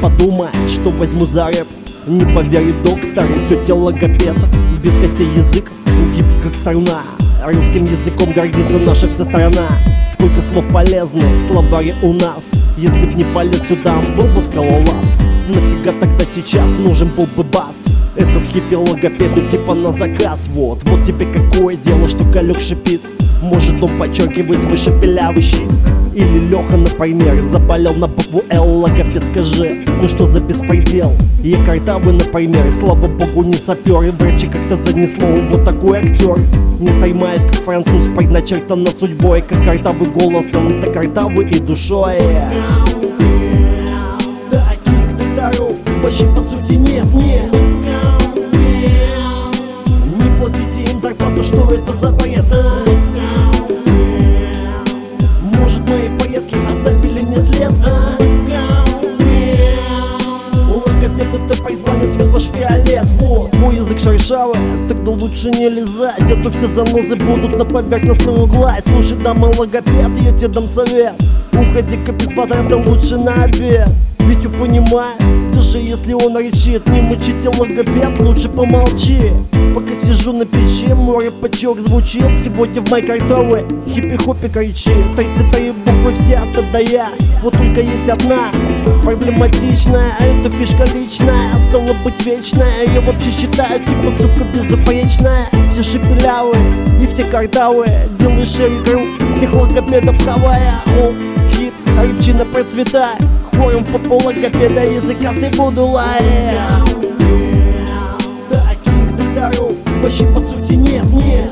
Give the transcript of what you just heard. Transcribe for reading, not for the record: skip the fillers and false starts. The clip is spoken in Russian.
подумает, что возьму за рэп. Не поверит доктор и тетя логопед. Без костей язык, гибкий как струна. Русским языком гордится наша вся страна. Сколько слов полезных в словаре у нас. Если б не полез сюда, был бы скалолаз. Нафига тогда сейчас нужен был бы бас? Этот хиппи-логопеду типа на заказ. Вот тебе какое дело, что Калек шипит. Может он подчеркивает свой шепелявый щит. Или Леха, например, заболел на букву Л. Логопед, скажи, ну что за беспредел? Я картавый, например, слава богу не сапер. И в рэпче как-то занесло, вот такой актер. Не стремаясь как француз, предначертано судьбой. Как картавый голосом, так картавый и душой. Таких докторов вообще по сути нет. Не платите им зарплату, что это за бред, а? Может, мои поетки оставили мне след, а? Логопед — это призвание, цвет ваш фиолет. Вот, твой язык шершавый, тогда лучше не лизать, а то все занозы будут на поверхностную гладь. Слушай, дама логопед, я тебе дам совет: уходи-ка без возврата лучше на обед. Витю понимаю, даже если он речит, не мочите логопед, лучше помолчи. Пока сижу на печи, море почек звучит. Сегодня в моей картовой хиппи-хоппи кричит. 33 буквы все от до я. Вот только есть одна проблематичная, а это фишка личная, стала быть вечная. Я вообще считаю, типа, сука, безупречная. Все шепелявые и все картавые. Делай шире круг, всех логопедов хавая. Хип, рыбчина процветает. Хором по пол логопеда, языкастый буду лаять. Вообще по сути нет.